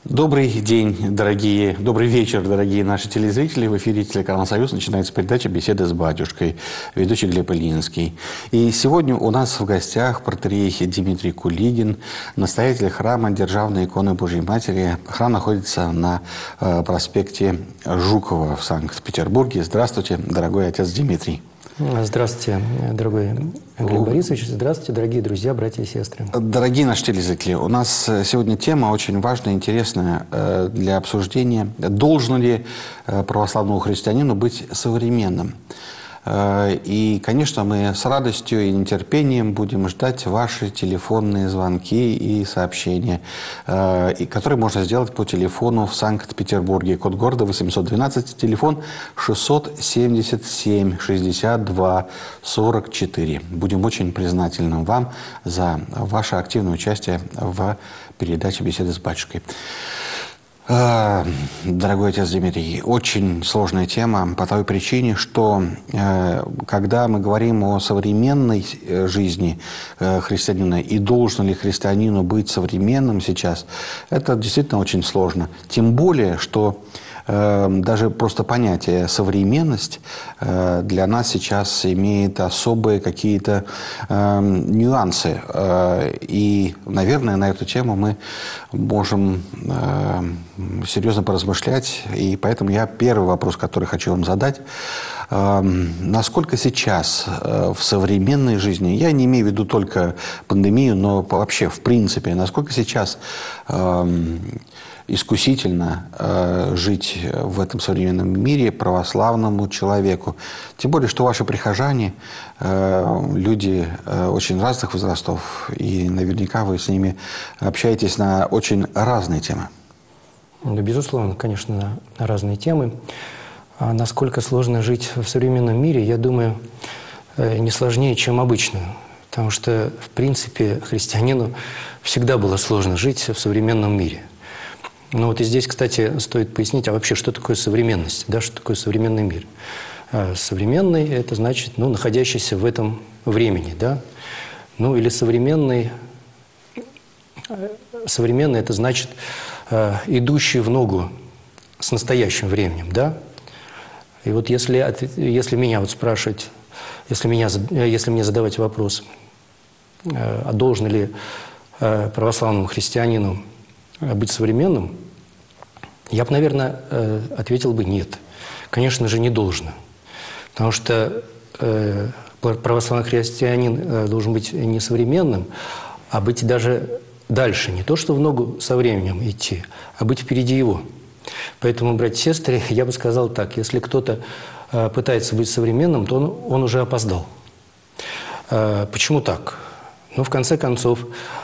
Добрый день, добрый вечер, дорогие наши телезрители. В эфире телеканал «Союз» начинается передача «Беседы с батюшкой», ведущий Глеб Ильинский. И сегодня у нас в гостях протоиерей Дмитрий Кулигин, настоятель храма Державной иконы Божьей Матери. Храм находится на проспекте Жукова в Санкт-Петербурге. Здравствуйте, дорогой отец Дмитрий. Здравствуйте, дорогой Глеб Борисович. Здравствуйте, дорогие друзья, братья и сестры. Дорогие наши телезрители, у нас сегодня тема очень важная, интересная для обсуждения. Должен ли православному христианину быть современным? И, конечно, мы с радостью и нетерпением будем ждать ваши телефонные звонки и сообщения, которые можно сделать по телефону в Санкт-Петербурге. Код города 812, телефон 677 62 44. Будем очень признательны вам за ваше активное участие в передаче «Беседы с батюшкой». Дорогой отец Дмитрий, очень сложная тема по той причине, что когда мы говорим о современной жизни христианина и должен ли христианину быть современным сейчас, это действительно очень сложно. Тем более, что даже просто понятие «современность» для нас сейчас имеет особые какие-то нюансы. И, наверное, на эту тему мы можем серьезно поразмышлять. И поэтому я первый вопрос, который хочу вам задать. Насколько сейчас в современной жизни, я не имею в виду только пандемию, но вообще в принципе, насколько сейчас искусительно жить в этом современном мире православному человеку? Тем более, что ваши прихожане, люди очень разных возрастов, и наверняка вы с ними общаетесь на очень разные темы. Да, безусловно, конечно, на разные темы. А насколько сложно жить в современном мире, я думаю, не сложнее, чем обычно. Потому что, в принципе, христианину всегда было сложно жить в современном мире. Ну вот и здесь, кстати, стоит пояснить, а вообще, что такое современность, да, что такое современный мир. Современный – это значит, находящийся в этом времени, да. Ну или современный – это значит, идущий в ногу с настоящим временем, да. И вот если меня вот спрашивать, если мне задавать вопрос, а должен ли православному христианину быть современным, я бы, наверное, ответил бы нет. Конечно же, не должно. Потому что православный христианин должен быть не современным, а быть даже дальше. Не то, что в ногу со временем идти, а быть впереди его. Поэтому, братья и сестры, я бы сказал так: если кто-то пытается быть современным, то он уже опоздал. Почему так? Ну, в конце концов,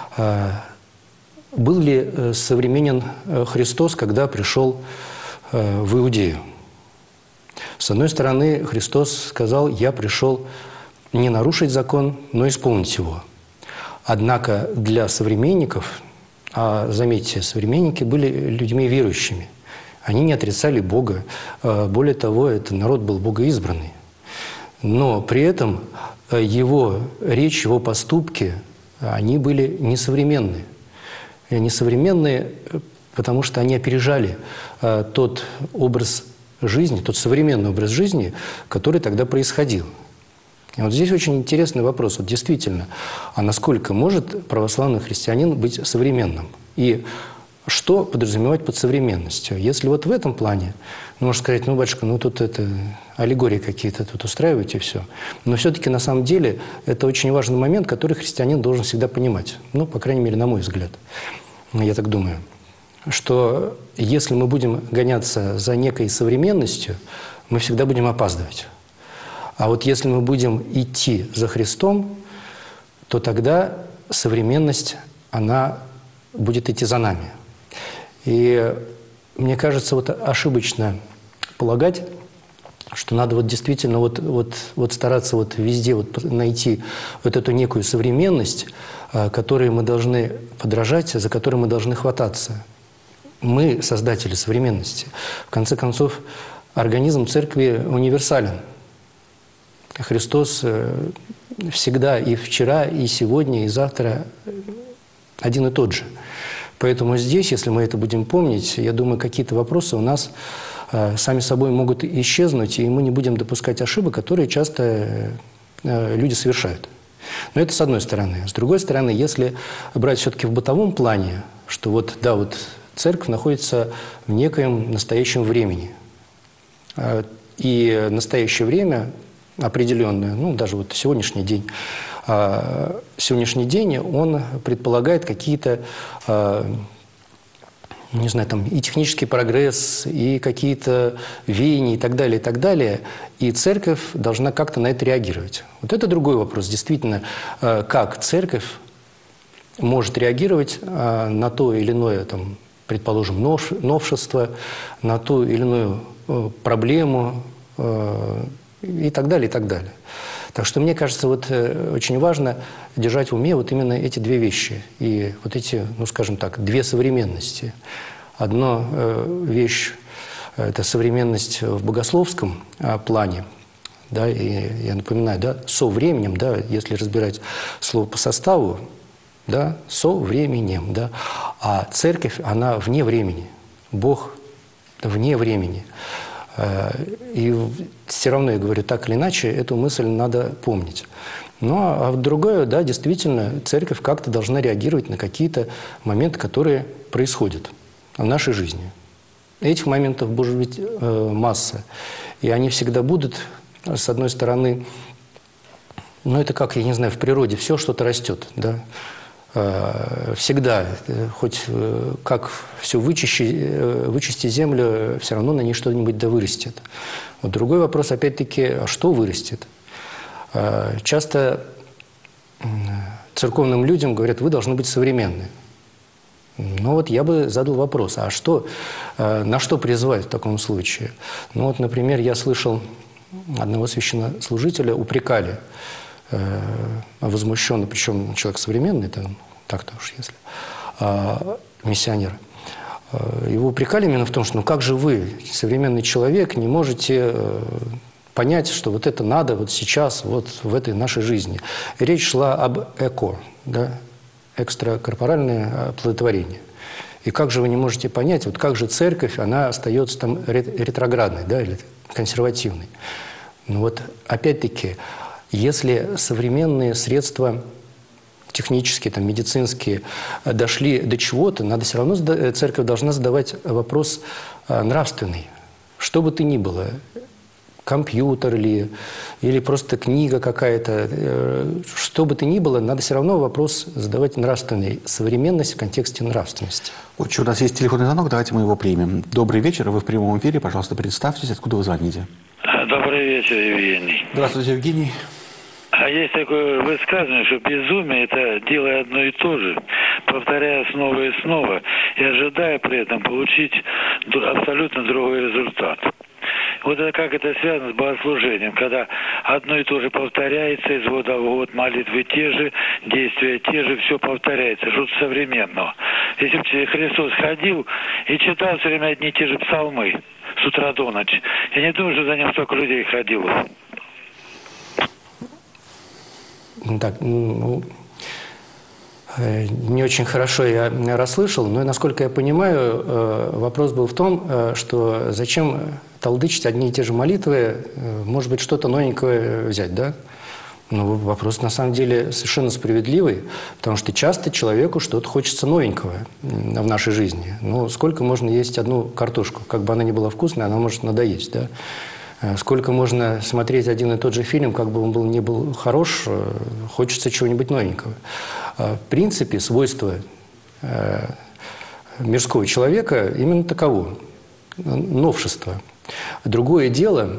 был ли современен Христос, когда пришел в Иудею? С одной стороны, Христос сказал: «Я пришел не нарушить закон, но исполнить его». Однако для современников, а заметьте, современники были людьми верующими, они не отрицали Бога. Более того, этот народ был богоизбранный. Но при этом его речь, его поступки, они были несовременные. Несовременные, потому что они опережали тот образ жизни, тот современный образ жизни, который тогда происходил. И вот здесь очень интересный вопрос. Вот действительно, а насколько может православный христианин быть современным? И что подразумевать под современностью? Если вот в этом плане, можно сказать: ну, батюшка, ну тут это аллегории какие-то тут устраиваете, все. Но все-таки на самом деле это очень важный момент, который христианин должен всегда понимать. Ну, по крайней мере, на мой взгляд. Я так думаю, что если мы будем гоняться за некой современностью, мы всегда будем опаздывать. А вот если мы будем идти за Христом, то тогда современность, она будет идти за нами. И мне кажется, вот ошибочно полагать, что надо вот действительно вот стараться вот везде вот найти вот эту некую современность, которой мы должны подражать, за которой мы должны хвататься. Мы создатели современности. В конце концов, организм церкви универсален. Христос всегда и вчера, и сегодня, и завтра один и тот же. Поэтому здесь, если мы это будем помнить, я думаю, какие-то вопросы у нас сами собой могут исчезнуть, и мы не будем допускать ошибок, которые часто люди совершают. Но это с одной стороны. С другой стороны, если брать все-таки в бытовом плане, что вот, да, вот церковь находится в некоем настоящем времени. И настоящее время определенное, ну, даже вот сегодняшний день, он предполагает какие-то, не знаю, там и технический прогресс, и какие-то веяния и так далее, и так далее. И церковь должна как-то на это реагировать. Вот это другой вопрос. Действительно, как церковь может реагировать на то или иное, там, предположим, новшество, на ту или иную проблему и так далее, и так далее. Так что, мне кажется, вот очень важно держать в уме вот именно эти две вещи. И вот эти, ну, скажем так, две современности. Одна вещь – это современность в богословском плане. Да, и я напоминаю, да, со временем, да, если разбирать слово по составу, да, со временем. Да, а церковь, она вне времени. Бог вне времени. И все равно, я говорю, так или иначе, эту мысль надо помнить. Ну, а другое, да, действительно, церковь как-то должна реагировать на какие-то моменты, которые происходят в нашей жизни. Этих моментов может быть масса. И они всегда будут, с одной стороны, ну, это как, я не знаю, в природе все что-то растет, да. Всегда, хоть как все вычисти землю, все равно на ней что-нибудь да вырастет. Вот другой вопрос, опять-таки, а что вырастет? Часто церковным людям говорят, вы должны быть современны. Ну вот я бы задал вопрос, а что, на что призывать в таком случае? Ну вот, например, я слышал одного священнослужителя, упрекали возмущенно, причем человек современный, так-то уж если, миссионер. Его упрекали именно в том, что ну как же вы, современный человек, не можете понять, что вот это надо вот сейчас, вот в этой нашей жизни. И речь шла об эко, да, экстракорпоральное оплодотворение. И как же вы не можете понять, вот как же церковь, она остается там ретроградной, да, или консервативной. Ну вот опять-таки, если современные средства технические, там, медицинские дошли до чего-то, надо все равно, церковь должна задавать вопрос нравственный. Что бы то ни было, компьютер ли, или просто книга какая-то, что бы то ни было, надо все равно вопрос задавать нравственный. Современность в контексте нравственности. У нас есть телефонный звонок, давайте мы его примем. Добрый вечер, вы в прямом эфире, пожалуйста, представьтесь, откуда вы звоните. Добрый вечер, Евгений. Здравствуйте, Евгений. А есть такое высказывание, что безумие – это делая одно и то же, повторяя снова и снова, и ожидая при этом получить абсолютно другой результат. Вот это как это связано с богослужением, когда одно и то же повторяется, из года в год молитвы те же, действия те же, все повторяется, что-то современного. Если бы Христос ходил и читал все время одни и те же псалмы с утра до ночи, я не думаю, что за ним столько людей ходило. Так, ну, не очень хорошо я расслышал, но, насколько я понимаю, вопрос был в том, что зачем толдычить одни и те же молитвы, может быть, что-то новенькое взять, да? Ну, вопрос, на самом деле, совершенно справедливый, потому что часто человеку что-то хочется новенького в нашей жизни. Ну, сколько можно есть одну картошку? Как бы она ни была вкусной, она может надоесть, да? Сколько можно смотреть один и тот же фильм, как бы он ни был хорош, хочется чего-нибудь новенького. В принципе, свойство мирского человека именно таково – новшество. Другое дело,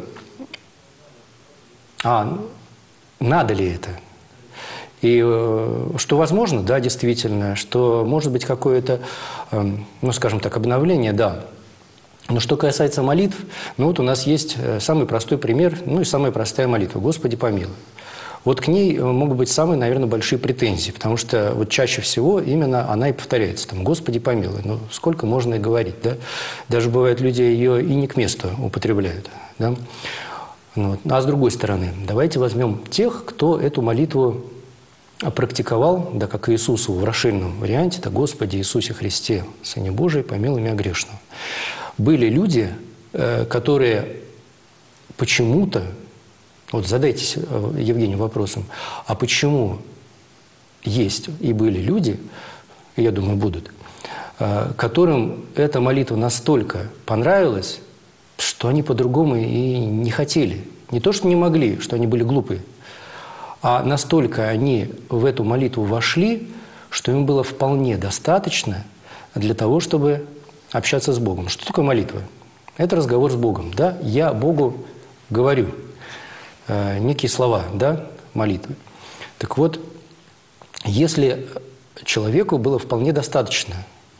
надо ли это? И что возможно, да, действительно, что может быть какое-то, ну, скажем так, обновление, да. Но что касается молитв, ну вот у нас есть самый простой пример, ну и самая простая молитва «Господи помилуй». Вот к ней могут быть самые, наверное, большие претензии, потому что вот чаще всего именно она и повторяется, там «Господи помилуй». Ну сколько можно и говорить, да? Даже бывает, люди ее и не к месту употребляют, да? Вот. А с другой стороны, давайте возьмем тех, кто эту молитву практиковал, да, как Иисусу в расширенном варианте, это «Господи Иисусе Христе, Сыне Божий, помилуй меня грешного». Были люди, которые почему-то, вот задайтесь, Евгений, вопросом, а почему есть и были люди, я думаю, будут, которым эта молитва настолько понравилась, что они по-другому и не хотели. Не то, что не могли, что они были глупые, а настолько они в эту молитву вошли, что им было вполне достаточно для того, чтобы общаться с Богом. Что такое молитва? Это разговор с Богом. Да? Я Богу говорю некие слова, да, молитвы. Так вот, если человеку было вполне достаточно,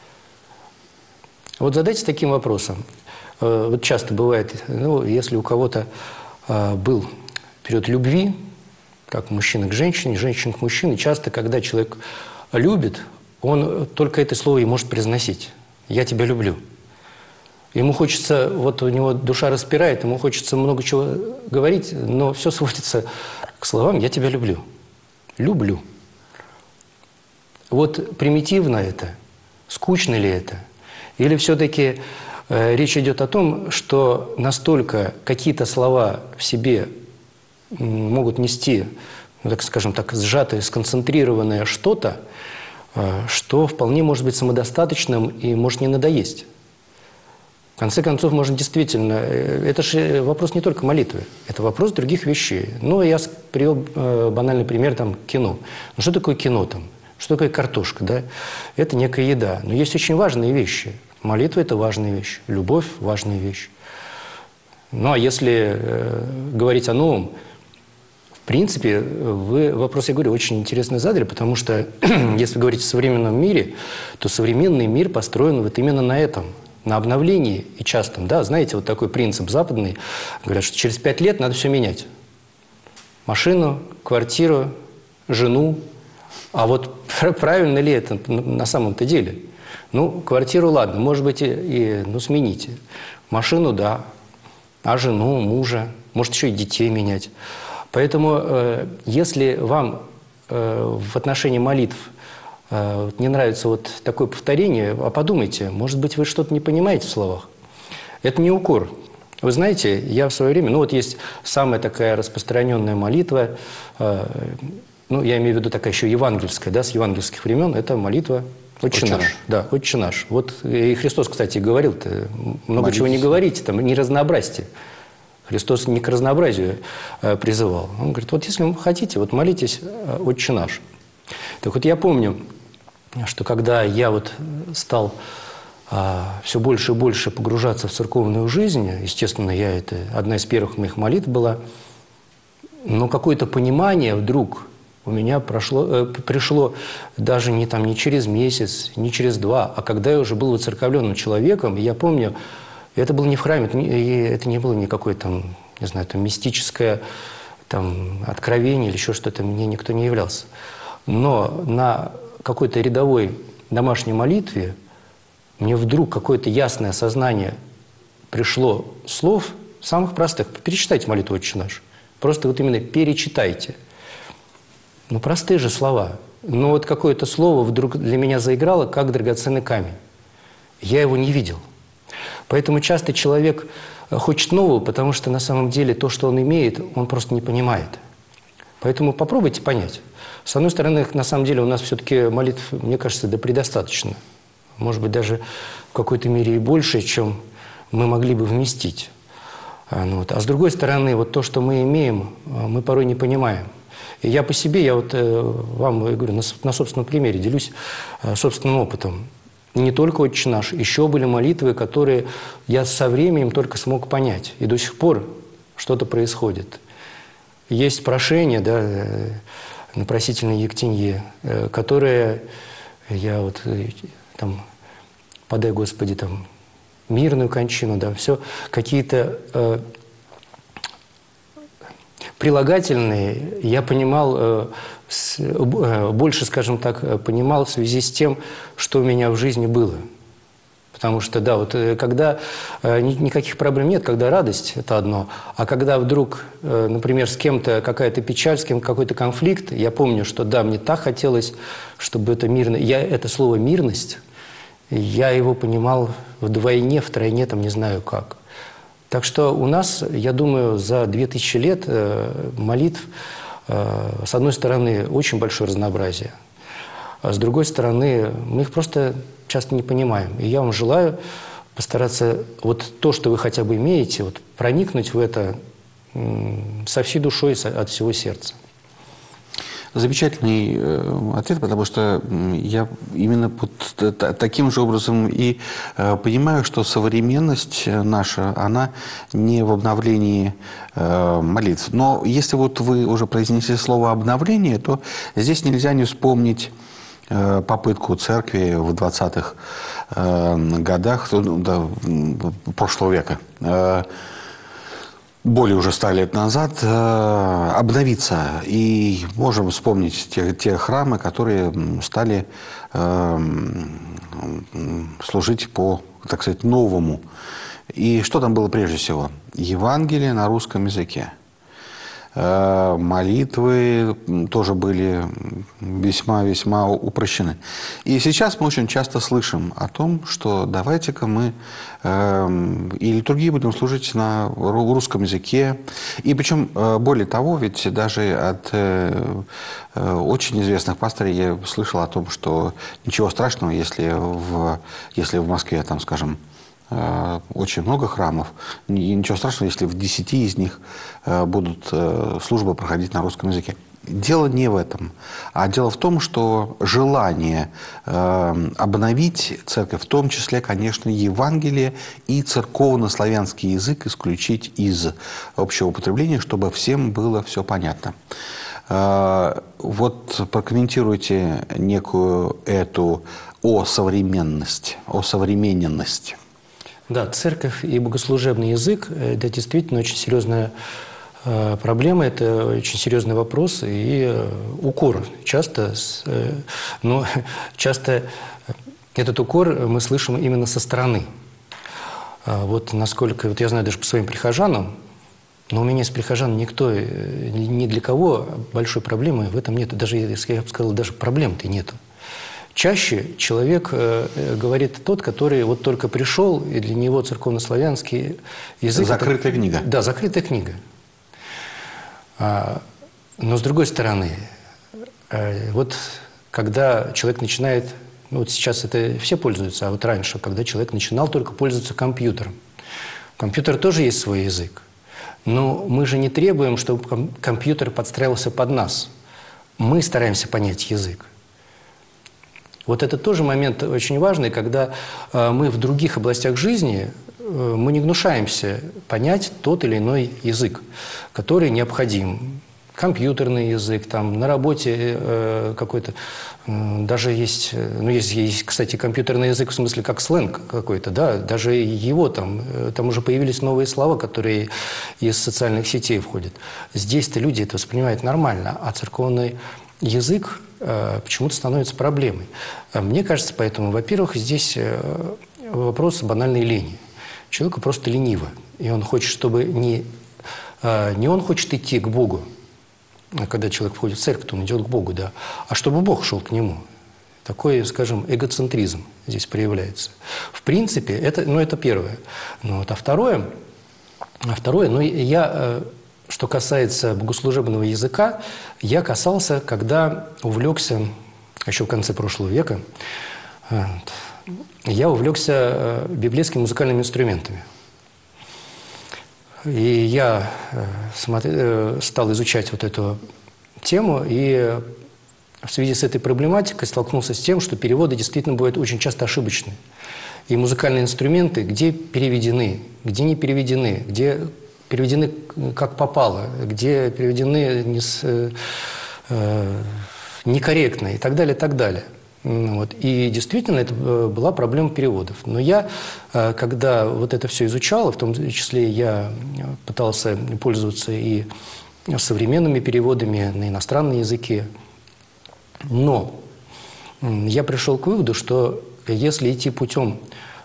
вот задайте таким вопросом. Вот часто бывает, ну, если у кого-то был период любви, как мужчина к женщине, женщина к мужчине, часто, когда человек любит, он только это слово и может произносить. «Я тебя люблю». Ему хочется, вот у него душа распирает, ему хочется много чего говорить, но все сводится к словам «я тебя люблю». Люблю. Вот примитивно это, скучно ли это? Или все-таки речь идет о том, что настолько какие-то слова в себе могут нести, ну, так скажем так, сжатое, сконцентрированное что-то, что вполне может быть самодостаточным и может не надоесть. В конце концов, можно действительно... Это же вопрос не только молитвы, это вопрос других вещей. Ну, я привел банальный пример, там, кино. Ну, что такое кино там? Что такое картошка, да? Это некая еда. Но есть очень важные вещи. Молитва – это важная вещь, любовь – важная вещь. Ну, а если говорить о новом, в принципе, вы вопрос, я говорю, очень интересно задали, потому что если говорить о современном мире, то современный мир построен вот именно на этом, на обновлении и частом. Да, знаете, вот такой принцип западный, говорят, что через 5 лет надо все менять. Машину, квартиру, жену. А вот правильно ли это на самом-то деле? Ну, квартиру, ладно, может быть, ну, смените. Машину, да. А жену, мужа, может, еще и детей менять. Поэтому, если вам в отношении молитв не нравится вот такое повторение, а подумайте, может быть, вы что-то не понимаете в словах. Это не укор. Вы знаете, я в свое время, ну вот есть самая такая распространенная молитва, ну я имею в виду такая еще евангельская, да, с евангельских времен, это молитва «Отче наш». Да, «Отче наш». Вот и Христос, кстати, говорил, много чего не говорите, там, не разнообразьте. Христос не к разнообразию призывал. Он говорит, вот если вы хотите, вот молитесь «Отче наш». Так вот я помню, что когда я вот стал все больше и больше погружаться в церковную жизнь, естественно, это одна из первых моих молитв была, но какое-то понимание вдруг у меня пришло даже не через месяц, не через 2, а когда я уже был воцерковленным человеком, и я помню, это было не в храме, это не было никакое там, не знаю, там мистическое там, откровение или еще что-то, мне никто не являлся. Но на какой-то рядовой домашней молитве мне вдруг какое-то ясное осознание пришло слов самых простых. Перечитайте молитву «Отче наш». Просто вот именно перечитайте. Ну, простые же слова. Но вот какое-то слово вдруг для меня заиграло, как драгоценный камень. Я его не видел. Поэтому часто человек хочет нового, потому что на самом деле то, что он имеет, он просто не понимает. Поэтому попробуйте понять. С одной стороны, на самом деле у нас все-таки молитв, мне кажется, да предостаточно. Может быть, даже в какой-то мере и больше, чем мы могли бы вместить. Вот. А с другой стороны, вот то, что мы имеем, мы порой не понимаем. И я по себе, я вот вам я говорю, на собственном примере делюсь собственным опытом. Не только «Отче наш», еще были молитвы, которые я со временем только смог понять. И до сих пор что-то происходит. Есть прошение, да, на просительной Ектенье, которое я вот там, подай, Господи, там, мирную кончину, да, все какие-то прилагательные я понимал, больше, скажем так, понимал в связи с тем, что у меня в жизни было. Потому что, да, вот когда никаких проблем нет, когда радость – это одно, а когда вдруг, например, с кем-то какая-то печаль, с кем-то какой-то конфликт, я помню, что, да, мне так хотелось, чтобы это мирно… это слово «мирность», я его понимал вдвойне, втройне, там не знаю как. Так что у нас, я думаю, за 2000 лет молитв, с одной стороны, очень большое разнообразие, а с другой стороны, мы их просто часто не понимаем. И я вам желаю постараться вот то, что вы хотя бы имеете, вот, проникнуть в это со всей душой, от всего сердца. Замечательный ответ, потому что я именно вот таким же образом и понимаю, что современность наша, она не в обновлении молитв. Но если вот вы уже произнесли слово «обновление», то здесь нельзя не вспомнить попытку церкви в 20-х годах прошлого века, более уже 100 лет назад, обновиться. И можем вспомнить те храмы, которые стали служить по, так сказать, новому. И что там было прежде всего? Евангелие на русском языке. Молитвы тоже были весьма-весьма упрощены. И сейчас мы очень часто слышим о том, что давайте-ка мы и литургии будем служить на русском языке. И причем, более того, ведь даже от очень известных пастырей я слышал о том, что ничего страшного, если в Москве, там, скажем, очень много храмов, и ничего страшного, если в 10 из них будут службы проходить на русском языке. Дело не в этом, а дело в том, что желание обновить церковь, в том числе, конечно, Евангелие и церковно-славянский язык исключить из общего употребления, чтобы всем было все понятно. Вот прокомментируйте некую эту современность. Да, церковь и богослужебный язык – это действительно очень серьезная проблема, это очень серьезный вопрос и укор. Часто этот укор мы слышим именно со стороны. Вот насколько, вот я знаю даже по своим прихожанам, но у меня из прихожан ни для кого большой проблемы в этом нет. Даже, я бы сказал, даже проблем-то нету. Чаще человек говорит тот, который вот только пришел, и для него церковно-славянский язык… Закрытая книга. Да, закрытая книга. Но с другой стороны, вот когда человек начинает… вот сейчас это все пользуются, а вот раньше, когда человек начинал только пользоваться компьютером. У компьютера тоже есть свой язык. Но мы же не требуем, чтобы компьютер подстраивался под нас. Мы стараемся понять язык. Вот это тоже момент очень важный, когда мы в других областях жизни, мы не гнушаемся понять тот или иной язык, который необходим. Компьютерный язык, там, на работе какой-то, даже есть, кстати, компьютерный язык в смысле как сленг какой-то, да, даже его там уже появились новые слова, которые из социальных сетей входят. Здесь-то люди это воспринимают нормально, а церковный язык почему-то становится проблемой. Мне кажется, поэтому, во-первых, здесь вопрос банальной лени. Человеку просто лениво. И он хочет, чтобы не он хочет идти к Богу, когда человек входит в церковь, то он идет к Богу, да, а чтобы Бог шел к нему. Такой, скажем, эгоцентризм здесь проявляется. В принципе, это первое. А второе, что касается богослужебного языка, я касался, когда увлекся, еще в конце прошлого века, я увлекся библейскими музыкальными инструментами. И я стал изучать вот эту тему, и в связи с этой проблематикой столкнулся с тем, что переводы действительно бывают очень часто ошибочны. И музыкальные инструменты, где переведены, где не переведены, где переведены как попало, где переведены некорректно и так далее, и так далее. Вот. И действительно, это была проблема переводов. Но я, когда вот это все изучал, в том числе я пытался пользоваться и современными переводами на иностранные языки, но я пришел к выводу, что если идти путем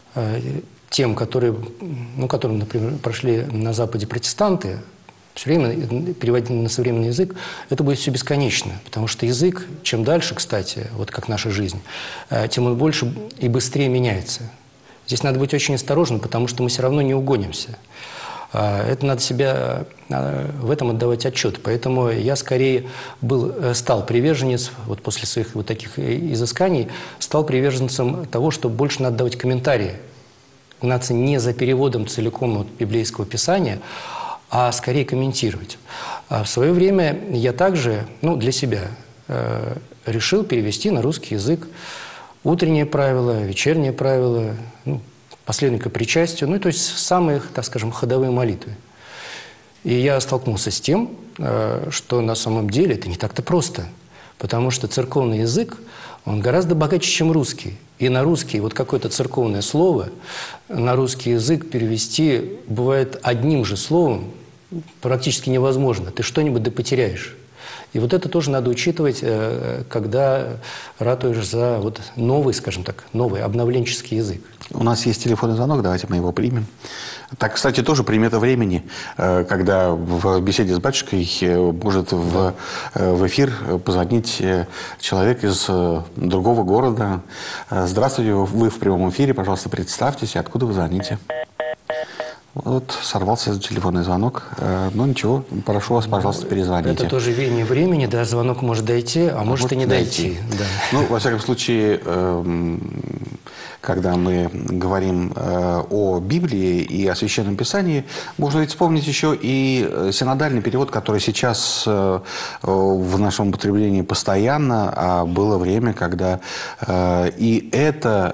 тем, которые, которым, например, прошли на Западе протестанты, все время переводить на современный язык, это будет все бесконечно. Потому что язык, чем дальше, кстати, вот как наша жизнь, тем он больше и быстрее меняется. Здесь надо быть очень осторожным, потому что мы все равно не угонимся. Это надо себя в этом отдавать отчет. Поэтому я скорее стал приверженец, вот после своих вот таких изысканий, стал приверженцем того, что больше надо давать комментарии. Гнаться не за переводом целиком библейского писания, а скорее комментировать. А в свое время я также, для себя, решил перевести на русский язык утренние правила, вечерние правила, последовательное причастие, то есть самые, так скажем, ходовые молитвы. И я столкнулся с тем, что на самом деле это не так-то просто, потому что церковный язык, он гораздо богаче, чем русский. И на русский вот какое-то церковное слово на русский язык перевести бывает одним же словом практически невозможно. Ты что-нибудь потеряешь. И вот это тоже надо учитывать, когда ратуешь за новый, скажем так, новый обновленческий язык. У нас есть телефонный звонок, давайте мы его примем. Так, кстати, тоже примета времени, когда в беседе с батюшкой может в эфир позвонить человек из другого города. Здравствуйте, вы в прямом эфире, пожалуйста, представьтесь, откуда вы звоните. Вот сорвался телефонный звонок. Но ничего, прошу вас, пожалуйста, перезвоните. Это тоже веяние времени, да, звонок может дойти, а может и не дойти. Да. Во всяком случае, когда мы говорим о Библии и о Священном Писании, можно ведь вспомнить еще и синодальный перевод, который сейчас в нашем употреблении постоянно, а было время, когда и этот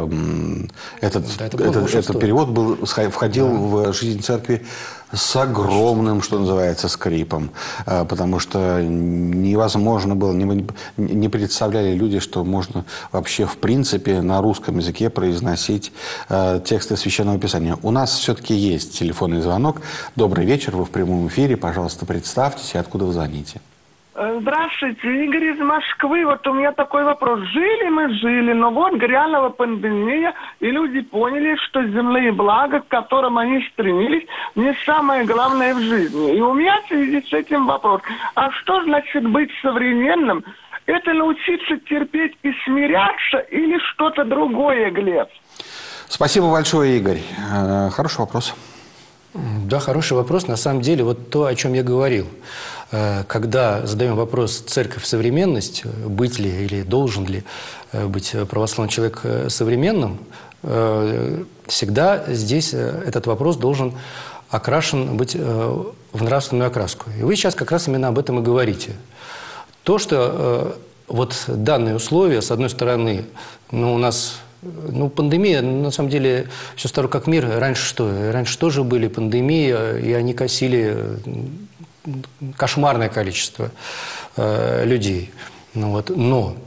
перевод входил в жизнь церкви с огромным, что называется, скрипом, потому что невозможно было, не представляли люди, что можно вообще в принципе на русском языке произносить тексты Священного Писания. У нас все-таки есть телефонный звонок. Добрый вечер, вы в прямом эфире, пожалуйста, представьтесь и откуда вы звоните. Здравствуйте, Игорь из Москвы. Вот у меня такой вопрос. Жили, но грянула пандемия, и люди поняли, что земные блага, к которым они стремились, не самое главное в жизни. И у меня в связи с этим вопрос. А что значит быть современным? Это научиться терпеть и смиряться или что-то другое, Глеб? Спасибо большое, Игорь. Хороший вопрос. Да, хороший вопрос. На самом деле, вот то, о чем я говорил. Когда задаем вопрос «церковь современность», быть ли или должен ли быть православный человек современным, всегда здесь этот вопрос должен окрашен быть в нравственную окраску. И вы сейчас как раз именно об этом и говорите. То, что данные условия, с одной стороны, у нас... пандемия, на самом деле, все старо как мир. Раньше что? Раньше тоже были пандемии, и они косили кошмарное количество людей. Но,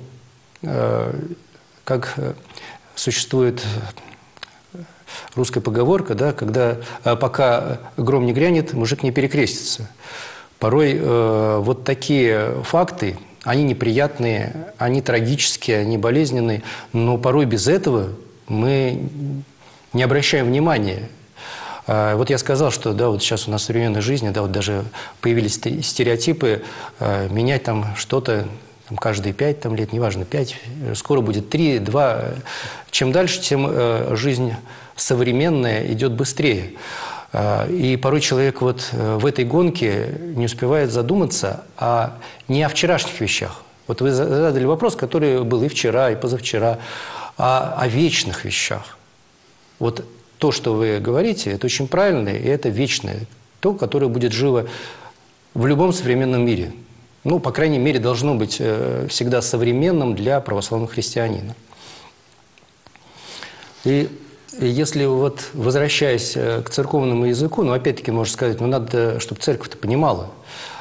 как существует русская поговорка, да, пока гром не грянет, мужик не перекрестится. Порой вот такие факты, они неприятные, они трагические, они болезненные, но порой без этого мы не обращаем внимания. Вот я сказал, что сейчас у нас в современной жизни, даже появились стереотипы, менять что-то каждые 5 лет, неважно, 5, скоро будет 3, 2. Чем дальше, тем жизнь современная идет быстрее. И порой человек в этой гонке не успевает задуматься не о вчерашних вещах. Вот вы задали вопрос, который был и вчера, и позавчера, о вечных вещах. Вот то, что вы говорите, это очень правильно, и это вечное. То, которое будет живо в любом современном мире. По крайней мере, должно быть всегда современным для православного христианина. И если возвращаясь к церковному языку, опять-таки можно сказать, надо, чтобы церковь-то понимала.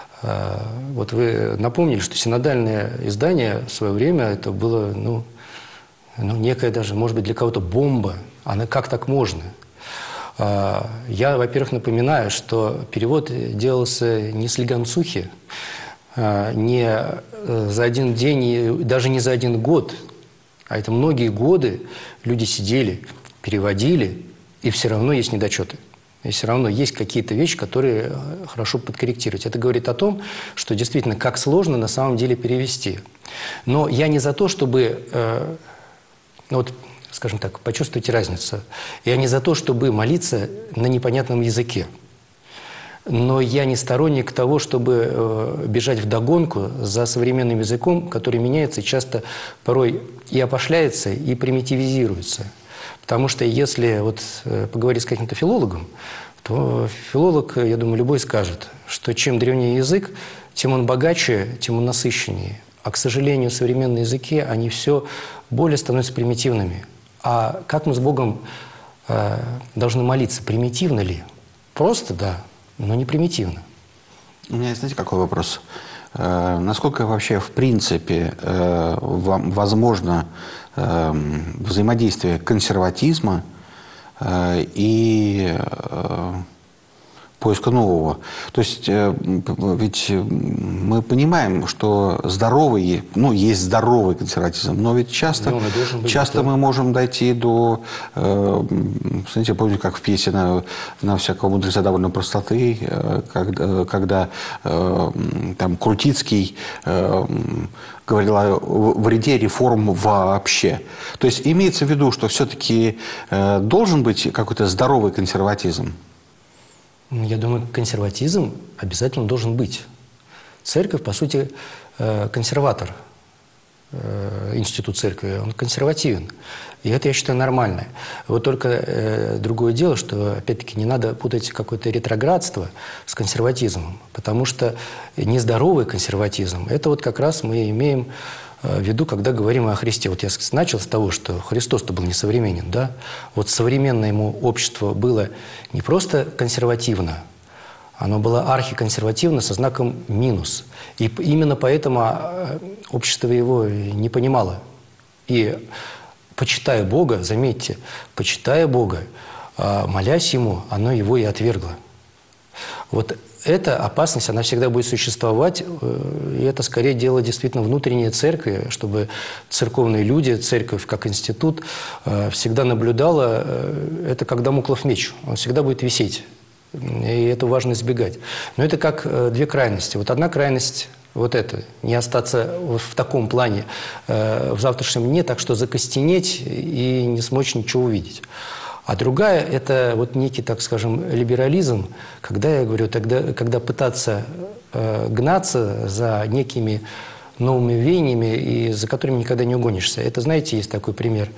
Вы напомнили, что синодальное издание в свое время это было, некая даже, может быть, для кого-то бомба. Как так можно? Я, во-первых, напоминаю, что перевод делался не с легонцухи, не за один день, и даже не за один год, а это многие годы люди сидели, переводили, и все равно есть недочеты. И все равно есть какие-то вещи, которые хорошо подкорректировать. Это говорит о том, что действительно, как сложно на самом деле перевести. Но я не за то, чтобы, вот, скажем так, почувствуйте разницу. Я не за то, чтобы молиться на непонятном языке. Но я не сторонник того, чтобы бежать вдогонку за современным языком, который меняется и часто порой и опошляется, и примитивизируется. Потому что если вот поговорить с каким-то филологом, то филолог, я думаю, любой скажет, что чем древний язык, тем он богаче, тем он насыщеннее. А, к сожалению, современные языки, они все более становятся примитивными. А как мы с Богом должны молиться? Примитивно ли? Просто, да, но не примитивно. У меня есть, знаете, какой вопрос? Насколько вообще, в принципе, возможно взаимодействие консерватизма и поиска нового? То есть, ведь мы понимаем, что здоровый, ну, есть здоровый консерватизм, но ведь часто мы можем дойти до, знаете, я помню, как в пьесе на всякого мудреца довольно простоты, когда там Крутицкий говорил о вреде реформ вообще. То есть имеется в виду, что все-таки должен быть какой-то здоровый консерватизм? Я думаю, консерватизм обязательно должен быть. Церковь, по сути, консерватор. Институт церкви, он консервативен. И это, я считаю, нормально. Вот только другое дело, что, опять-таки, не надо путать какое-то ретроградство с консерватизмом. Потому что нездоровый консерватизм, это вот как раз мы имеем в виду, когда говорим о Христе. Вот я начал с того, что Христос-то был несовременен, да? Вот современное ему общество было не просто консервативно, оно было архиконсервативно со знаком минус. И именно поэтому общество его не понимало. И почитая Бога, заметьте, почитая Бога, молясь Ему, оно его и отвергло. Вот эта опасность, она всегда будет существовать, и это скорее дело действительно внутренней церкви, чтобы церковные люди, церковь как институт всегда наблюдала, это как дамоклов меч, он всегда будет висеть, и это важно избегать. Но это как две крайности. Вот одна крайность, вот это, не остаться в таком плане в завтрашнем дне, так что закостенеть и не смочь ничего увидеть. А другая – это вот некий, так скажем, либерализм, когда, я говорю, когда пытаться гнаться за некими новыми веяниями, и за которыми никогда не угонишься. Это, знаете, есть такой пример.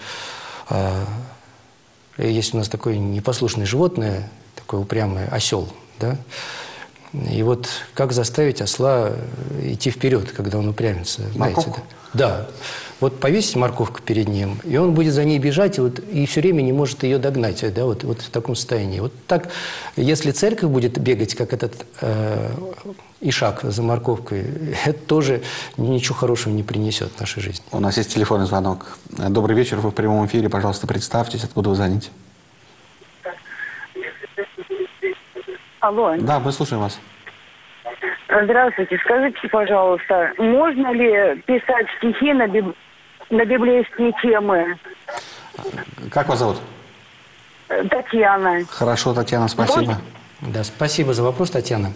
Есть у нас такое непослушное животное, такой упрямый осел, да? И вот как заставить осла идти вперед, когда он упрямится? Знаете, да. Вот повесить морковку перед ним, и он будет за ней бежать, и все время не может ее догнать, да, вот в таком состоянии. Вот так, если церковь будет бегать, как этот ишак за морковкой, это тоже ничего хорошего не принесет в нашей жизни. У нас есть телефонный звонок. Добрый вечер, вы в прямом эфире, пожалуйста, представьтесь, откуда вы звоните. Алло. Да, мы слушаем вас. Здравствуйте. Скажите, пожалуйста, можно ли писать стихи на библейские темы? Как вас зовут? Татьяна. Хорошо, Татьяна, спасибо. Да, спасибо за вопрос, Татьяна.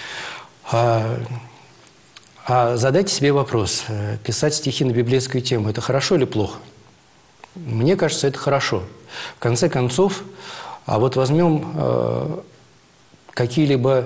Задайте себе вопрос. Писать стихи на библейскую тему – это хорошо или плохо? Мне кажется, это хорошо. В конце концов, а вот возьмем какие-либо,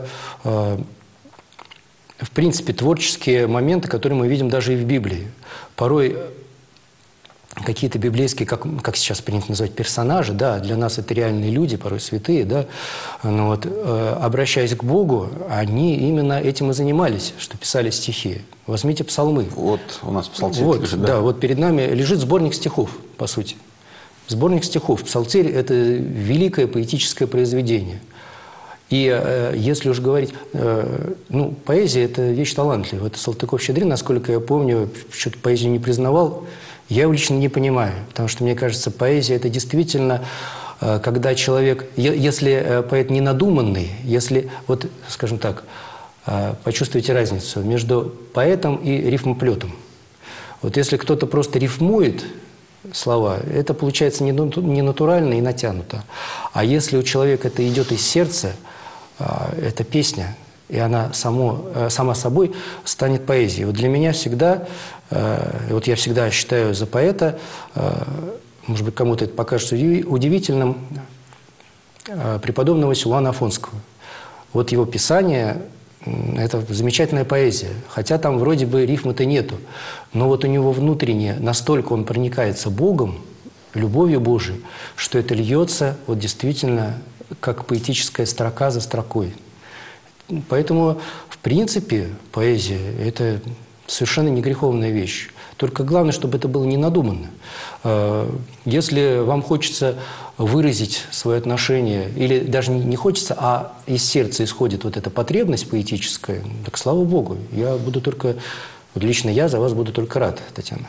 в принципе, творческие моменты, которые мы видим даже и в Библии. Порой какие-то библейские, как сейчас принято называть, персонажи, да, для нас это реальные люди, порой святые, да, но вот, обращаясь к Богу, они именно этим и занимались, что писали стихи. Возьмите псалмы. Вот у нас псалтирь вот, лежит, да, вот перед нами лежит сборник стихов, по сути. Сборник стихов. Псалтирь – это великое поэтическое произведение. И если уж говорить, ну, поэзия – это вещь талантливая. Это Салтыков-Щедрин, насколько я помню, что-то поэзию не признавал. Я его лично не понимаю, потому что, мне кажется, поэзия – это действительно, когда человек, если поэт не надуманный, если, вот, скажем так, почувствуйте разницу между поэтом и рифмоплетом. Вот если кто-то просто рифмует, слова, это получается не натурально и натянуто. А если у человека это идет из сердца, это песня, и она сама собой станет поэзией. Вот для меня всегда, вот я всегда считаю за поэта, может быть, кому-то это покажется удивительным, преподобного Силуана Афонского. Вот его писание – это замечательная поэзия. Хотя там вроде бы рифмы-то нету. Но вот у него внутренне настолько он проникается Богом, любовью Божией, что это льется вот действительно как поэтическая строка за строкой. Поэтому, в принципе, поэзия – это совершенно не греховная вещь. Только главное, чтобы это было не надуманно. Если вам хочется выразить свое отношение, или даже не хочется, а из сердца исходит вот эта потребность поэтическая, так слава Богу, я буду только, вот лично я за вас буду только рад, Татьяна.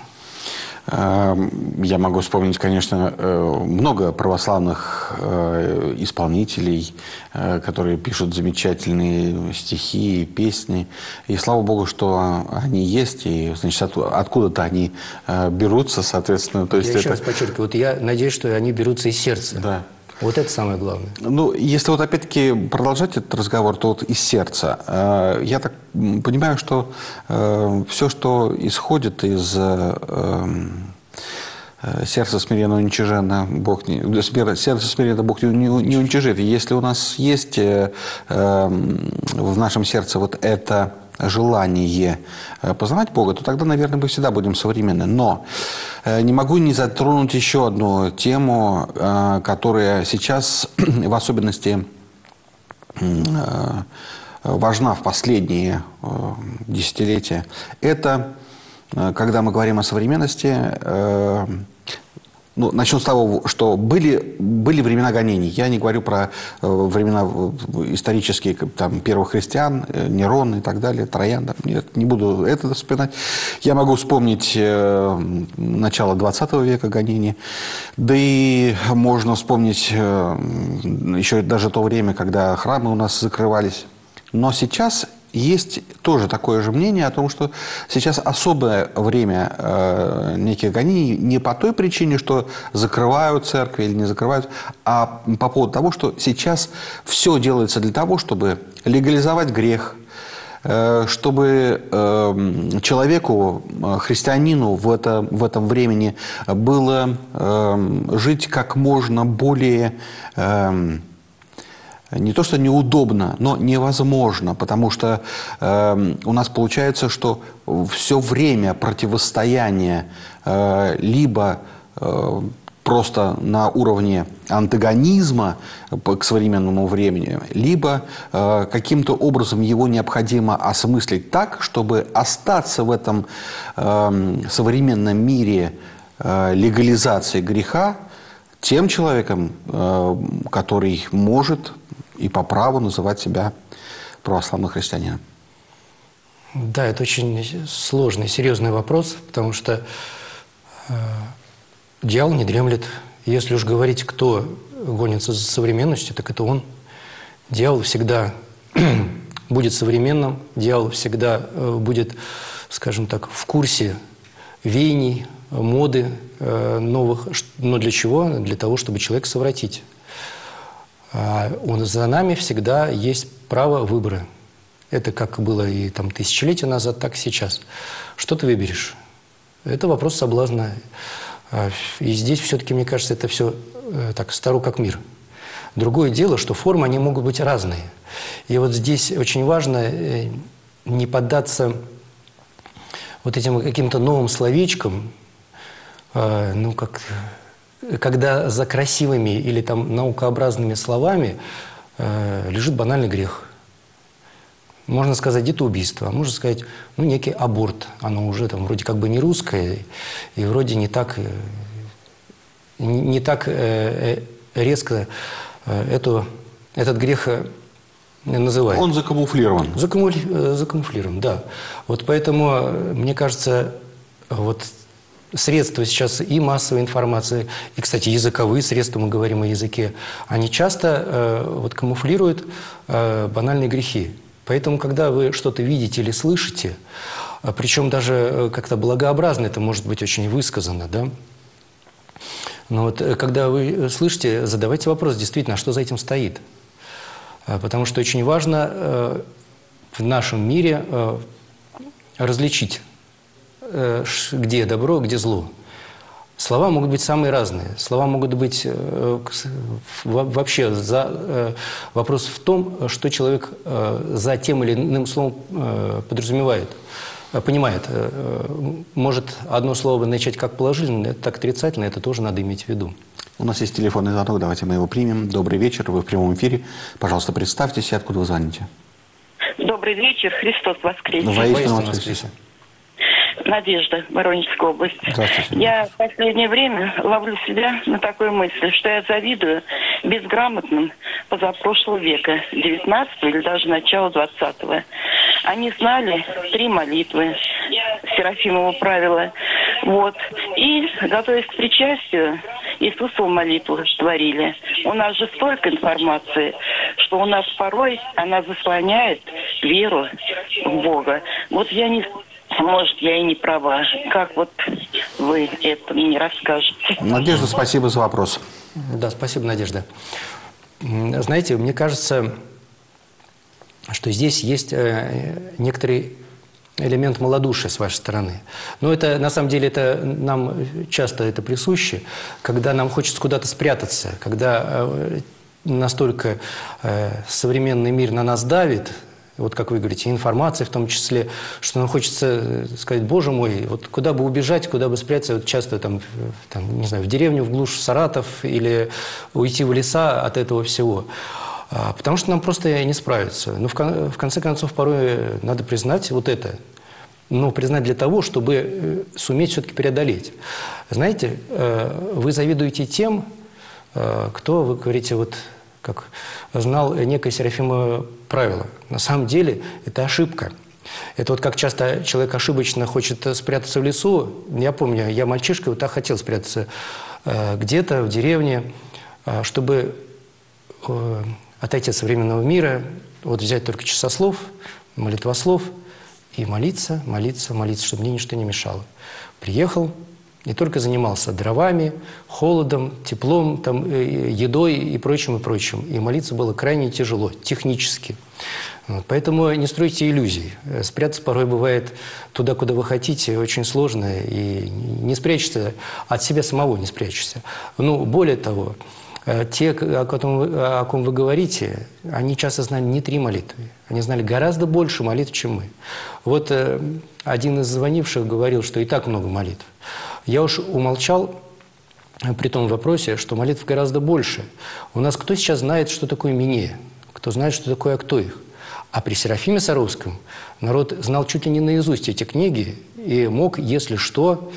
Я могу вспомнить, конечно, много православных исполнителей, которые пишут замечательные стихи, песни. И слава Богу, что они есть, и, значит, откуда-то они берутся, соответственно. То есть я еще раз подчеркиваю, вот я надеюсь, что они берутся из сердца. Да. Вот это самое главное. Ну, если вот опять-таки продолжать этот разговор, то вот из сердца. Я так понимаю, что все, что исходит из сердца смиренного уничиженно, Бог не, сердце смиренного Бог не уничижит. И если у нас есть в нашем сердце вот это желание познавать Бога, то тогда, наверное, мы всегда будем современны. Но не могу не затронуть еще одну тему, которая сейчас в особенности важна в последние десятилетия. Это, когда мы говорим о современности, ну, начну с того, что были времена гонений. Я не говорю про времена исторические, там, первых христиан, Нерон и так далее, Троян. Да, нет, не буду это вспоминать. Я могу вспомнить начало 20 века гонений. Да и можно вспомнить еще даже то время, когда храмы у нас закрывались. Но сейчас есть тоже такое же мнение о том, что сейчас особое время неких гонений не по той причине, что закрывают церкви или не закрывают, а по поводу того, что сейчас все делается для того, чтобы легализовать грех, чтобы человеку, христианину в этом времени было жить как можно более... Не то, что неудобно, но невозможно, потому что у нас получается, что все время противостояние либо просто на уровне антагонизма к современному времени, либо каким-то образом его необходимо осмыслить так, чтобы остаться в этом современном мире легализации греха тем человеком, который может и по праву называть себя православным христианином. Да, это очень сложный, серьезный вопрос, потому что дьявол не дремлет. Если уж говорить, кто гонится за современностью, так это он. Дьявол всегда будет современным, дьявол всегда будет, скажем так, в курсе веяний, моды новых. Но для чего? Для того, чтобы человека совратить. За нами всегда есть право выбора. Это как было и там тысячелетия назад, так и сейчас. Что ты выберешь? Это вопрос соблазна. И здесь все-таки, мне кажется, это все так старо как мир. Другое дело, что формы, они могут быть разные. И вот здесь очень важно не поддаться вот этим каким-то новым словечкам, ну, как... Когда за красивыми или там наукообразными словами лежит банальный грех. Можно сказать детоубийство, а можно сказать, ну, некий аборт. Оно уже там вроде как бы не русское и вроде не так резко этот грех называет. Он закамуфлирован. Закамуфлирован, да. Вот поэтому, мне кажется, вот средства сейчас и массовой информации, и, кстати, языковые средства, мы говорим о языке, они часто вот камуфлируют банальные грехи. Поэтому, когда вы что-то видите или слышите, причем даже как-то благообразно это может быть очень высказано, да, Но вот когда вы слышите, задавайте вопрос, действительно, а что за этим стоит? Потому что очень важно в нашем мире различить, где добро, где зло. Слова могут быть самые разные. Слова могут быть вообще вопрос в том, что человек за тем или иным словом подразумевает, понимает. Может одно слово начать как положительное, так отрицательное, это тоже надо иметь в виду. У нас есть телефонный звонок, давайте мы его примем. Добрый вечер, вы в прямом эфире. Пожалуйста, представьтесь, и откуда вы звоните. Добрый вечер, Христос воскресе. Воистину воскресе. Надежда, Воронежская область. Здравствуйте. Я в последнее время ловлю себя на такой мысли, что я завидую безграмотным позапрошлого века, 19-го или даже начала 20-го. Они знали 3 молитвы, Серафимово правило. Вот. И, готовясь к причастию, Иисусову молитву творили. У нас же столько информации, что у нас порой она заслоняет веру в Бога. Вот я не... Может, я и не права. Как вот вы это мне расскажете? Надежда, спасибо за вопрос. Да, спасибо, Надежда. Знаете, мне кажется, что здесь есть некоторый элемент малодушия с вашей стороны. Но это, на самом деле, это нам часто это присуще, когда нам хочется куда-то спрятаться, когда настолько современный мир на нас давит, вот как вы говорите, информация в том числе, что нам хочется сказать, боже мой, вот куда бы убежать, куда бы спрятаться, вот часто там, не знаю, в деревню, в глушь, в Саратов, или уйти в леса от этого всего. Потому что нам просто не справиться. Но в конце концов, порой надо признать вот это. Но признать для того, чтобы суметь все-таки преодолеть. Знаете, вы завидуете тем, кто, вы говорите, вот как знал некое Серафимово правило. На самом деле это ошибка. Это вот как часто человек ошибочно хочет спрятаться в лесу. Я помню, я мальчишкой вот так хотел спрятаться где-то в деревне, чтобы отойти от современного мира, вот взять только часослов, молитвослов и молиться, молиться, молиться, чтобы мне ничто не мешало. Приехал, не только занимался дровами, холодом, теплом, там, едой и прочим, и прочим. И молиться было крайне тяжело, технически. Вот. Поэтому не стройте иллюзий. Спрятаться порой бывает туда, куда вы хотите, очень сложно. И не спрячешься, от себя самого не спрячешься. Ну, более того, те, о ком вы говорите, они часто знали не 3 молитвы. Они знали гораздо больше молитв, чем мы. Вот один из звонивших говорил, что и так много молитв. Я уж умолчал при том вопросе, что молитв гораздо больше. У нас кто сейчас знает, что такое Минея? Кто знает, что такое Актоих? А при Серафиме Саровском народ знал чуть ли не наизусть эти книги и мог, если что,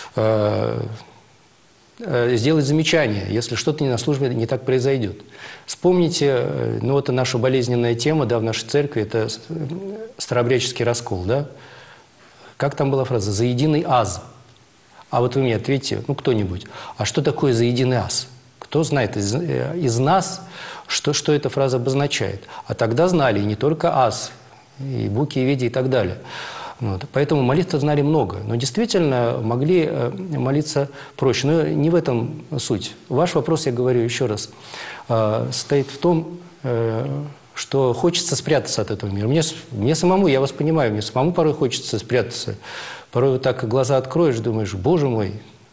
сделать замечание, если что-то на службе не так произойдет. Вспомните, ну вот наша болезненная тема, да, в нашей церкви, это старообрядческий раскол, да? Как там была фраза? «За единый аз». А вот вы мне ответьте, ну кто-нибудь, а что такое «за единый аз»? Кто знает из нас, что эта фраза обозначает? А тогда знали и не только аз, и буки, и веди, и так далее. Вот. Поэтому молитв знали много, но действительно могли молиться проще. Но не в этом суть. Ваш вопрос, я говорю еще раз, состоит в том, что хочется спрятаться от этого мира. Мне самому, я вас понимаю, мне самому порой хочется спрятаться. Порой вот так глаза откроешь, думаешь, боже мой,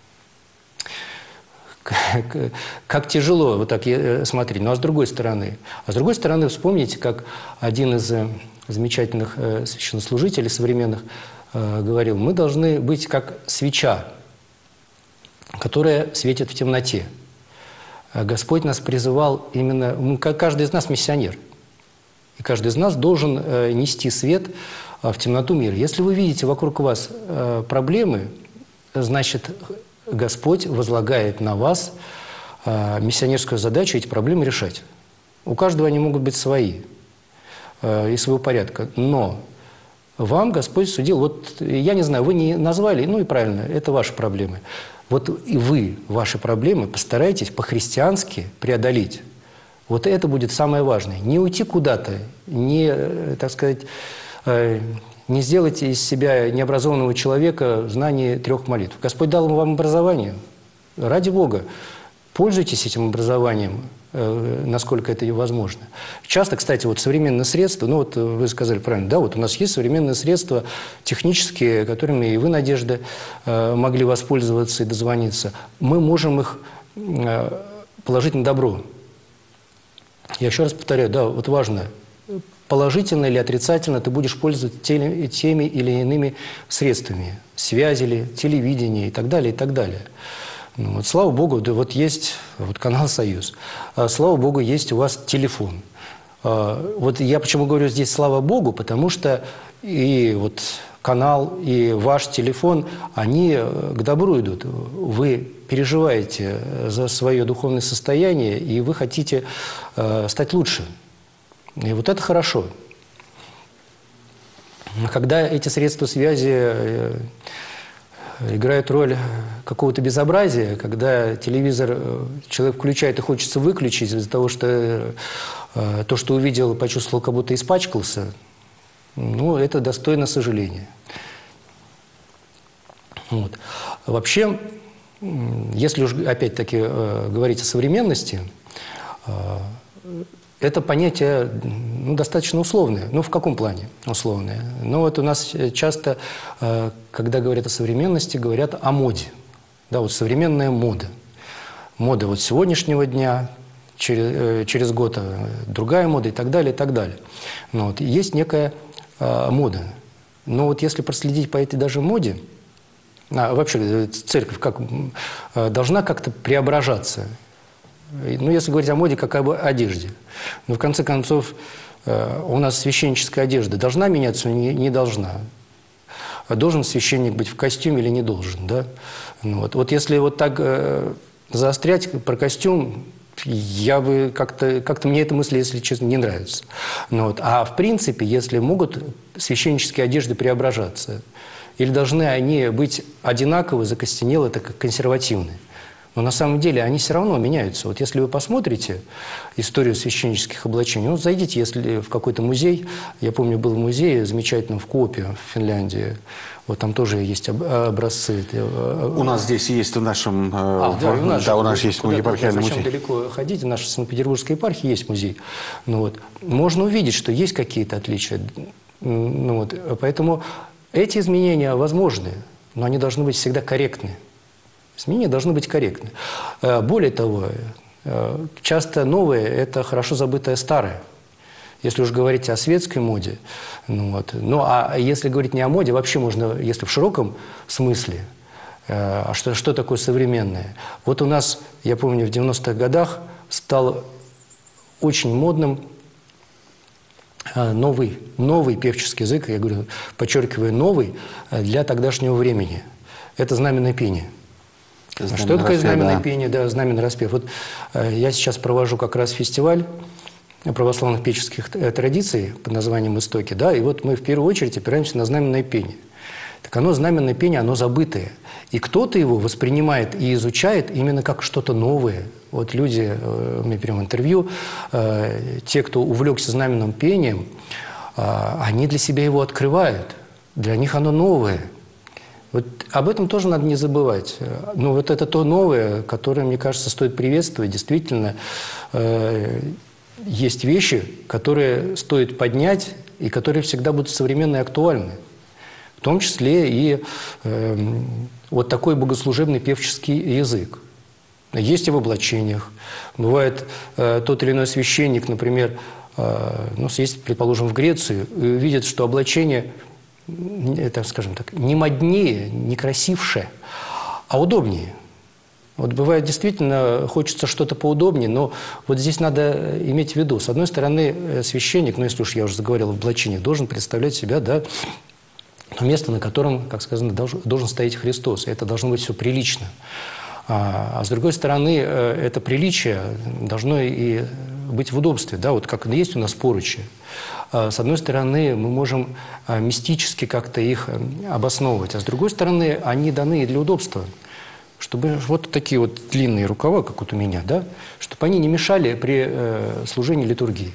как тяжело вот так смотреть. Ну а с другой стороны? А с другой стороны, вспомните, как один из замечательных священнослужителей современных говорил, мы должны быть как свеча, которая светит в темноте. Господь нас призывал именно, каждый из нас миссионер. И каждый из нас должен нести свет в темноту мира. Если вы видите вокруг вас проблемы, значит, Господь возлагает на вас миссионерскую задачу эти проблемы решать. У каждого они могут быть свои и своего порядка. Но вам Господь судил, вот я не знаю, вы не назвали, ну и правильно, это ваши проблемы. Вот и вы ваши проблемы постарайтесь по-христиански преодолеть. Вот это будет самое важное. Не уйти куда-то, не, так сказать, не сделать из себя необразованного человека в знании 3 молитв. Господь дал вам образование, Ради Бога, пользуйтесь этим образованием, насколько это и возможно. Часто, кстати, вот современные средства, ну вот вы сказали правильно, да, вот у нас есть современные средства технические, которыми и вы, Надежда, могли воспользоваться и дозвониться. Мы можем их положить на добро. Я еще раз повторяю, да, вот важно, положительно или отрицательно ты будешь пользоваться теми или иными средствами, связи ли, телевидение и так далее, и так далее. Ну, вот, слава Богу, да, вот есть вот канал «Союз», слава Богу, есть у вас телефон. Вот я почему говорю здесь «слава Богу», потому что и вот канал, и ваш телефон, они к добру идут. Вы переживаете за свое духовное состояние, и вы хотите стать лучше. И вот это хорошо. Когда эти средства связи играют роль какого-то безобразия, когда телевизор человек включает и хочется выключить из-за того, что то, что увидел, почувствовал, как будто испачкался, ну, это достойно сожаления. Вот. Вообще, если уж опять-таки говорить о современности, это понятие достаточно условное. Ну, в каком плане условное? Ну, вот у нас часто, когда говорят о современности, говорят о моде. Да, вот современная мода. Мода вот сегодняшнего дня, через год другая мода и так далее, и так далее. Ну, вот, есть некая мода. Но вот если проследить по этой даже моде, вообще церковь как, должна как-то преображаться. Ну, если говорить о моде, как об одежде. Но в конце концов, у нас священническая одежда должна меняться или не должна? Должен священник быть в костюме или не должен? Да? Ну, вот если вот так заострять про костюм, я бы как-то мне эта мысль, если честно, не нравится. Ну, вот. А в принципе, если могут священнические одежды преображаться, или должны они быть одинаковы, закостенелые, так как консервативные? Но на самом деле они все равно меняются. Вот если вы посмотрите историю священнических облачений, ну, зайдите, если в какой-то музей, я помню, был в музее замечательном в Куопе, в Финляндии, вот там тоже есть образцы. У нас здесь есть в нашем... у нас есть музей, епархиальный музей. Зачем далеко ходить? В нашей Санкт-Петербургской епархии есть музей. Ну, вот. Можно увидеть, что есть какие-то отличия. Ну, вот. Поэтому эти изменения возможны, но они должны быть всегда корректны. Изменения должны быть корректны. Более того, часто новое – это хорошо забытое старое. Если уж говорить о светской моде. Ну, вот. Ну, а если говорить не о моде, вообще можно, если в широком смысле, что такое современное? Вот у нас, я помню, в 90-х годах стал очень модным новый певческий язык, я говорю, подчеркиваю, новый для тогдашнего времени. Это знаменное пение. Что такое знаменное пение? Да, знаменный распев. Вот я сейчас провожу как раз фестиваль православных певческих традиций под названием «Истоки», да, и вот мы в первую очередь опираемся на знаменное пение. Так оно, знаменное пение, оно забытое. И кто-то его воспринимает и изучает именно как что-то новое. Вот люди, мы берем интервью, те, кто увлекся знаменным пением, они для себя его открывают. Для них оно новое. Вот об этом тоже надо не забывать. Но вот это то новое, которое, мне кажется, стоит приветствовать. Действительно, есть вещи, которые стоит поднять и которые всегда будут современны и актуальны. В том числе и вот такой богослужебный певческий язык. Есть и в облачениях. Бывает, тот или иной священник, например, съездит, предположим, в Грецию и увидит, что облачение, это, скажем так, не моднее, не красивше, а удобнее. Вот бывает, действительно, хочется что-то поудобнее, но вот здесь надо иметь в виду. С одной стороны, священник, если уж я уже заговорил об облачении, должен представлять себя, да, место, на котором, как сказано, должен стоять Христос. И это должно быть все прилично. А с другой стороны, это приличие должно и быть в удобстве. Да? Вот как есть у нас поручи. С одной стороны, мы можем мистически как-то их обосновывать, а с другой стороны, они даны и для удобства. Чтобы вот такие вот длинные рукава, как вот у меня, да, чтобы они не мешали при служении литургии.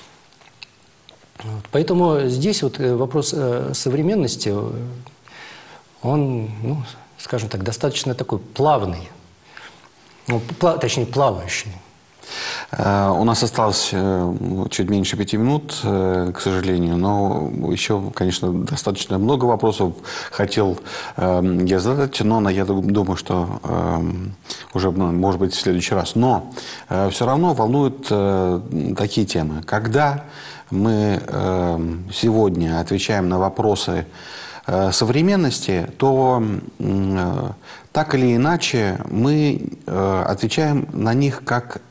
Вот. Поэтому здесь вот вопрос современности, он, скажем так, достаточно такой плавный. Ну, точнее, плавающий. У нас осталось чуть меньше 5 минут, к сожалению, но еще, конечно, достаточно много вопросов хотел я задать, но я думаю, что уже, может быть, в следующий раз. Но все равно волнуют такие темы. Когда мы сегодня отвечаем на вопросы современности, то так или иначе мы отвечаем на них как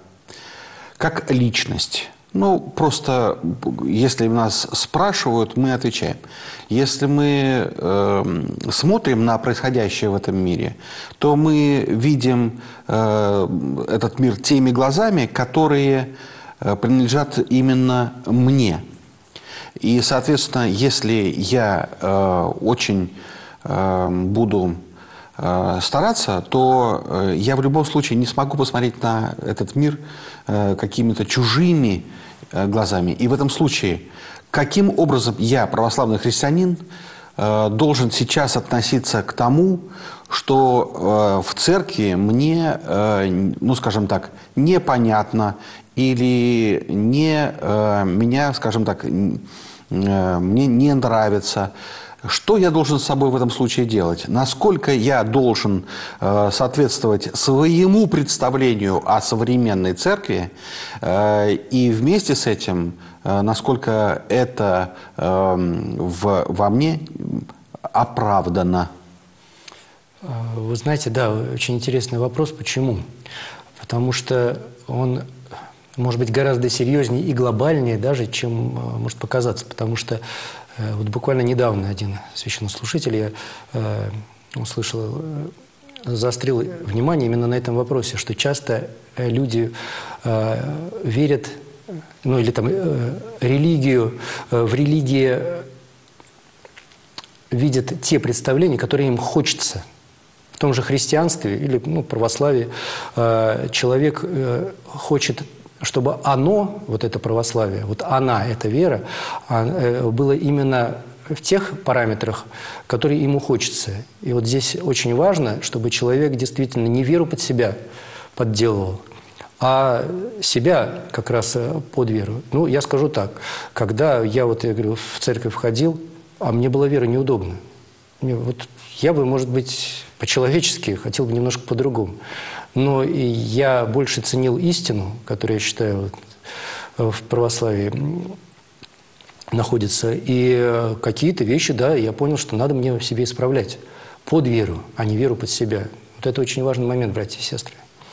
личность. Ну, просто, если нас спрашивают, мы отвечаем. Если мы смотрим на происходящее в этом мире, то мы видим этот мир теми глазами, которые принадлежат именно мне. И, соответственно, если я очень буду стараться, то я в любом случае не смогу посмотреть на этот мир какими-то чужими глазами. И в этом случае, каким образом я, православный христианин, должен сейчас относиться к тому, что в церкви мне, ну, скажем так, непонятно или меня, скажем так, мне не нравится. Что я должен с собой в этом случае делать? Насколько я должен соответствовать своему представлению о современной церкви и вместе с этим, насколько это во мне оправдано? Вы знаете, да, очень интересный вопрос. Почему? Потому что он может быть гораздо серьезнее и глобальнее даже, чем может показаться. Потому что вот буквально недавно один священнослужитель, я услышал, заострил внимание именно на этом вопросе, что часто люди верят, ну или там религию, в религии видят те представления, которые им хочется. В том же христианстве или православии человек хочет, чтобы оно, вот это православие, вот она, эта вера, было именно в тех параметрах, которые ему хочется. И вот здесь очень важно, чтобы человек действительно не веру под себя подделывал, а себя как раз под веру. Ну, я скажу так, когда я говорю, в церковь входил, а мне была вера неудобна. Я бы, может быть, по-человечески хотел бы немножко по-другому. Но я больше ценил истину, которую, я считаю, в православии находится. И какие-то вещи, да, я понял, что надо мне в себе исправлять. Под веру, а не веру под себя. Вот это очень важный момент, братья и сестры.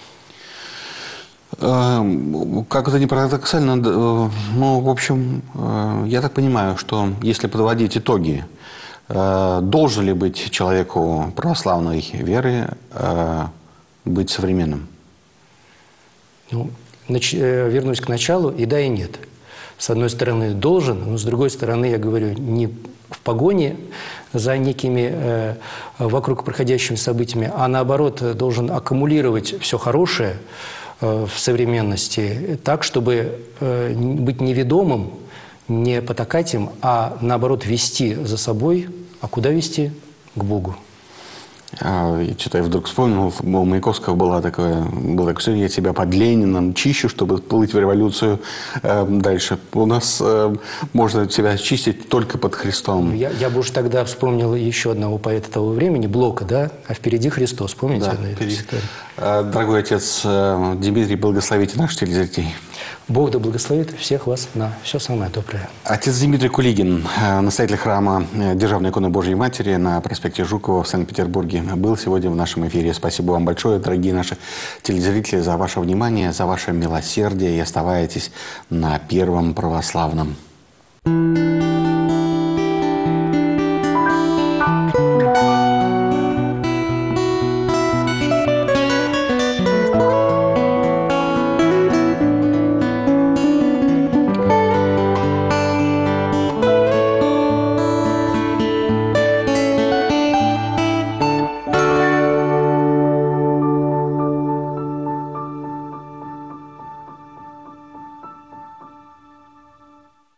Как это не парадоксально, ну, в общем, я так понимаю, что если подводить итоги, должен ли быть человеку православной веры быть современным? Ну, вернусь к началу, и да, и нет. С одной стороны, должен, но с другой стороны, я говорю, не в погоне за некими вокруг проходящими событиями, а наоборот, должен аккумулировать все хорошее в современности так, чтобы быть неведомым, не потакать им, а наоборот вести за собой. А куда вести? К Богу. Что-то я вдруг вспомнил, у Маяковского был такой «Я тебя под Лениным чищу, чтобы плыть в революцию дальше». У нас можно себя чистить только под Христом. Я бы уж тогда вспомнил еще одного поэта того времени, Блока, да? «А впереди Христос». Помните? Да, дорогой отец Дмитрий, благословите наших телезрителей. Бог да благословит всех вас на все самое доброе. Отец Дмитрий Кулигин, настоятель храма Державной иконы Божьей Матери на проспекте Жукова в Санкт-Петербурге, был сегодня в нашем эфире. Спасибо вам большое, дорогие наши телезрители, за ваше внимание, за ваше милосердие. И оставайтесь на Первом Православном.